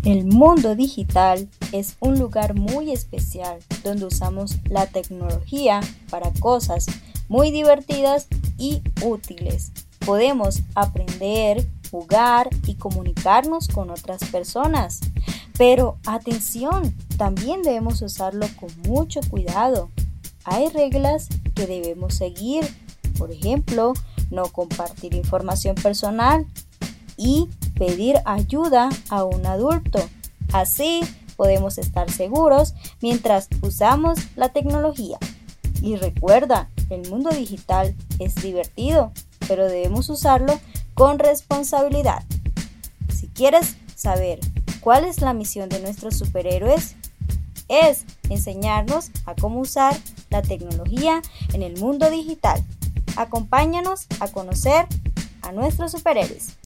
El mundo digital es un lugar muy especial donde usamos la tecnología para cosas muy divertidas y útiles. Podemos aprender, jugar y comunicarnos con otras personas. Pero atención, también debemos usarlo con mucho cuidado. Hay reglas que debemos seguir. Por ejemplo, no compartir información personal y pedir ayuda a un adulto. Así podemos estar seguros mientras usamos la tecnología. Y recuerda, el mundo digital es divertido, pero debemos usarlo con responsabilidad. Si quieres saber cuál es la misión de nuestros superhéroes, es enseñarnos a cómo usar la tecnología en el mundo digital. Acompáñanos a conocer a nuestros superhéroes.